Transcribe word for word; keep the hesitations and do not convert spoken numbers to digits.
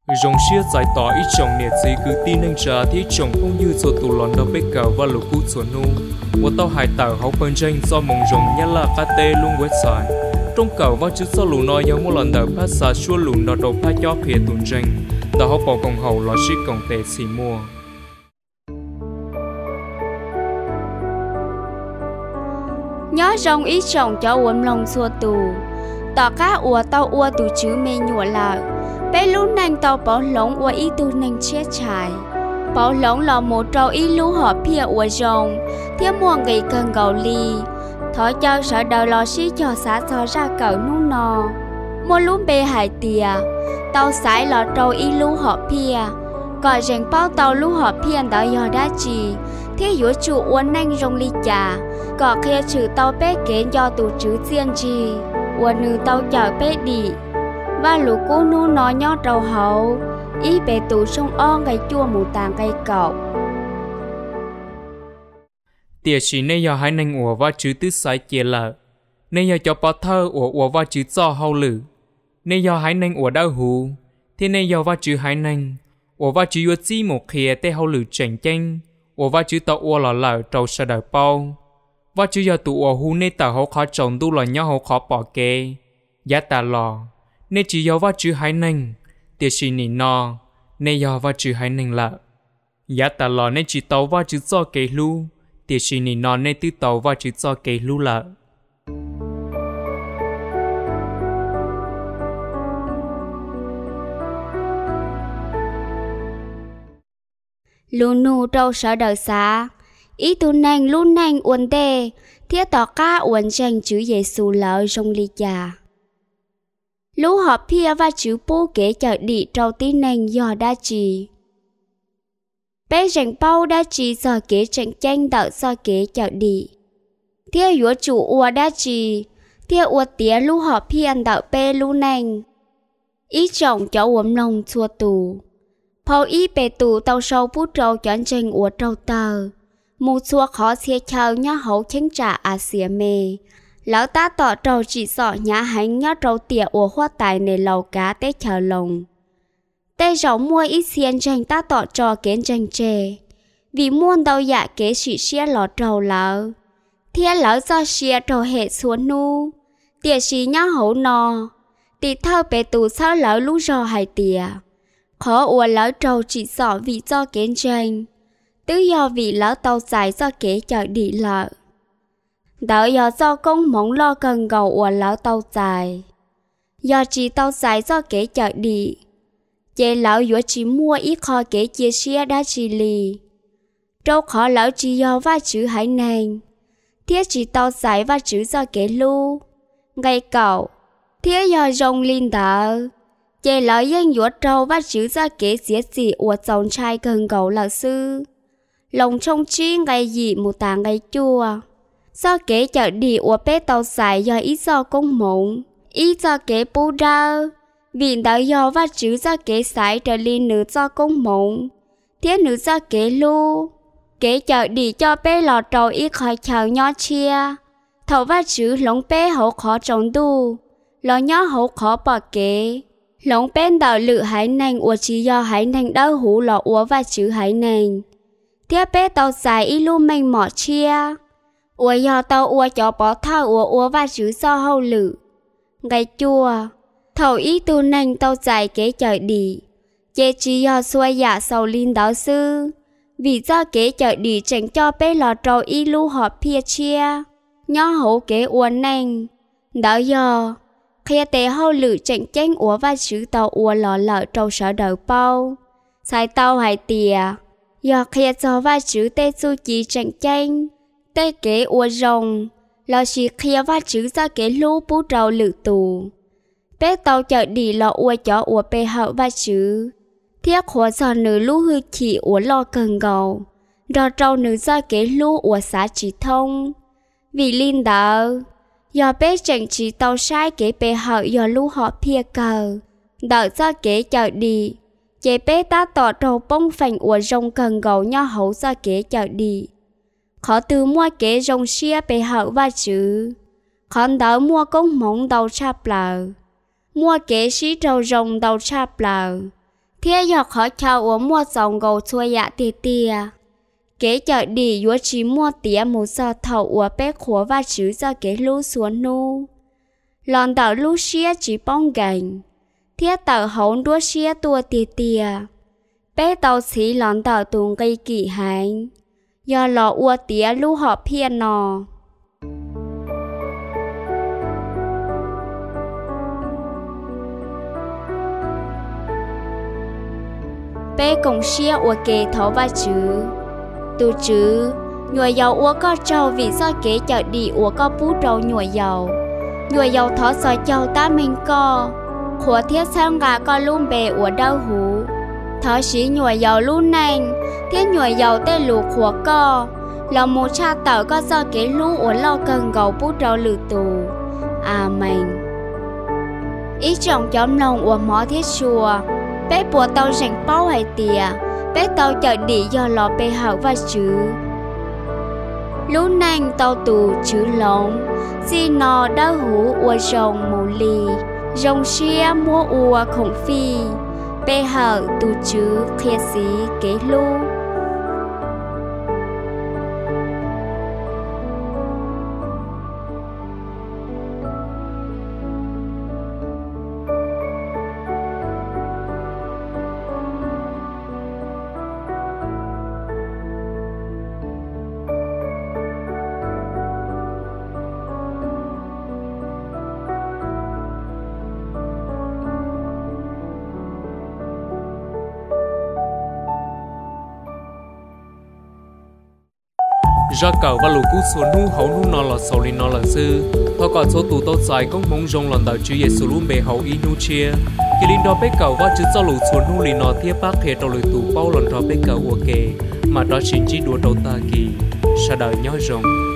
Rong xia giải tỏa ít chồng nè gì cứ tin nên trả thì chồng không như số tụ lòn đâu biết cả và lục cú số nu. Và tao hải tàu học bên trên do mong rong nhá là cá tê luôn website. Trong cầu và chữ sau lù nói nhau một lần đầu phát xa xua lù nó đầu phát cho phía tuần tranh. Tao học bảo công hậu là sĩ công tệ xì mua. Nhớ rong ít chồng cho uống lòng xua tù. Tỏ cá ua tao ua tù chứ mê nhụa lợi. Bé lúc nành tao bảo lống ua ý tu nành chết trái. Bảo lống là một trâu ý lũ họ phía ua rồng. Thiếp mua nghị cần gầu ly. Thói cho sợ đầu lò xí cho xã cho ra cậu nụ nò. Mua lũ bê hải tìa. Tao xài lò trâu ý lũ họ phía. Gọi rèn bao tao lũ họ phía đó dò đá chì. Thế dũa chủ ua nành rong ly chà. Gọi kia trừ tao bé kế do tù chứ chiên chì. Ua nữ tao chở bé đi. Và lũ cô nụ nó nhó trâu hậu. Ý bề tù sông o ngày chua mù tàng cây cậu. Tìa chỉ nên do hai nành ủa và chữ tứ sái kia là nên do cho bó thơ ủa ủa và chữ cho hậu lử. Nên do hai nành ủa đau hù. Thế nên do và chữ hai nành ủa và chữ ủa chi một khía tê hậu lử chảnh chanh. Ủa và chữ tàu ủa là lở trâu sơ đời bao. Và chữ do tụ ủa hù nên tàu hậu khó trồng tu là nhó hậu khó bỏ kê. Giá tà lò. Nên chỉ do và chữ hai nành. Tìa chỉ nỉ no. Nên do và chữ hai nành là giá tà lò nên chỉ tàu và chữ cho kê lưu. Tìa chỉ nỉ no nên tư tàu và chữ cho kê lưu là Lũ nụ trâu sở đời xa. Ý tu nành lũ nành uốn đê. Thiết tỏ cá uốn tranh chữ Giê-xu lỡ rong ly chà. Lũ họ phía và chữ bố kế chở đi trâu tí nành do đá trì. Bé rảnh bao đá trì do kế tranh chanh đợi do kế chở đi. Thiết dũa chủ ua đá trì. Thiết ua tía lũ họ phía đợi bê lũ nành. Ý chồng cho uống lòng chua tù. Phao ý bê tù tàu sâu bút trâu chọn tranh ua trâu tờ. Mù chua khó xế chờ nhá hấu chánh trả à xế mê. Lão ta tỏ trâu chỉ sợ nhá hành nhá trâu tỉa ua hoa tài nề lầu cá tế chờ lồng. Tê rau mua ít xiên tranh ta tỏ trò kiến tranh chê. Vì muôn đâu dạ kế sĩ xế lọ trâu lỡ. Thế lỡ do xế trâu hệ xuống nu. Tỉa xí nhá hấu nò. Tỉ thơ bê tù sao lỡ lũ rò hay tỉa. Khó ua lỡ trâu chỉ sợ vì do kiến tranh. Tứ do vì lỡ tàu dài do kế chở đi lợ. Đỡ do do công mong lo cần gầu ua lỡ tàu dài. Do chỉ tàu dài do kế chở đi. Chế lỡ dũa chỉ mua ít khó kế chia sẻ đá chỉ lì. Trâu khó lỡ chỉ do và chữ hải nành. Thiết chỉ tàu dài và chữ do kế lưu. Ngay cậu. Thiết do rong linh đỡ. Chế lỡ dân dũa trâu và chữ do kế xế gì ua chồng trai cần gầu lỡ sư. Lòng trong chi ngày gì một tàng ngày chua. Do kế chở đi ua bế tàu dài do ít do công mộng. Ít do kế bù đơ. Vì đã do và chữ do kế sải trở lên nữ do công mộng. Thiết nữ do kế lưu. Kế chở đi cho bế lò trâu ít khỏi chờ nhỏ chia. Thầu và chữ lông bế hậu khó trống đu. Lò nhỏ hậu khó bỏ kế. Lông bế đảo lự hải nành ua chỉ do hải nành đau hú lò ua và chữ hải nành. Thiết bế tàu dài ít lưu mênh mỏ chia. Ua do tàu ua cho bỏ thao ua ua và chữ do hậu lự. Ngày chua. Thầu ý tu nành tàu dài kế chở đi. Chế chỉ do xuôi dạ sầu linh đó sư. Vì do kế chở đi chẳng cho bế lò trâu ý lưu họ phía chia. Nhó hổ kế ua nành. Đó do. Khi tế hậu lự chẳng chanh ua và chữ tàu ua lò lợ trâu sở đời bao. Sai tàu hải tìa. Do khi cho và chữ tê su chỉ chẳng chanh. Tê kế ua rồng. Lò chỉ khi và chữ ra kế lưu bú trâu lự tù. Bé tàu chở đi lò ua cho ua bê hậu và chữ. Thiết khóa do nữ lũ hư chỉ ua lo cần gầu. Rồi trâu nữ ra kế lũ ua xá chỉ thông. Vì linh đỡ. Do bé chẳng chỉ tàu sai kế bê hậu do lũ họ phía cờ. Đợi ra kế chở đi. Chế bé ta tỏ trâu bông phành ua rồng cần gầu nho hấu ra kế chở đi. Khó từ mua kế rồng xia bê hậu và chữ. Khó đỡ mua công mong đầu chạp lờ. Mua kế sĩ trâu rồng đầu chạp lờ. thế giờ khó chào uống mua dòng gầu chua dạ tìa tìa kế chợ đi yếu chỉ mua tía một giờ thầu uống bé khóa và chữ giờ kế lưu xuống nu lòn tàu lưu xia chỉ bong gành thế tàu hống đua xia tua tìa tìa bé tàu xí lòn tàu tùng cây kỳ hành do lò uống tía lưu họ phiền nò bé cùng xia uống kế thấu và chữ tu chữ nhồi dầu uống có trâu vì do kế chợ đi uống có bút trâu nhồi dầu nhồi dầu thó soi châu ta mình co khổ thiết sang gà co luôn bề uống đau hú thó xí nhồi dầu luôn nành thiết nhồi dầu tê lù khổ co là một cha tàu có do kế lũ uống lo cần gầu bút trâu lử tù amen ý trọng chóm lòng uống mó thiết chùa bé bùa tàu rảnh bao hay tìa bé tàu chợ đi do lò bê hậu và chữ lúc nành tàu tù chữ lông di nò đau hú ua rồng mù lì rồng xia mua ua khổng phi bê hậu tù chữ khía xí kế lu do cầu và lũ cú số nu hậu nu nọ là sầu li nọ là sư thọ còn số tụ tốt dài công mong rong lần đầu chữ Giêsu luôn bề hậu y nu chia khi linh đó bé cầu và chữ do lũ số nu li nọ thiết bác hệ đầu lưỡi tụ bao lần đó bé cầu ok mà đó chính chỉ đua đầu ta kỳ sa đời nhói rong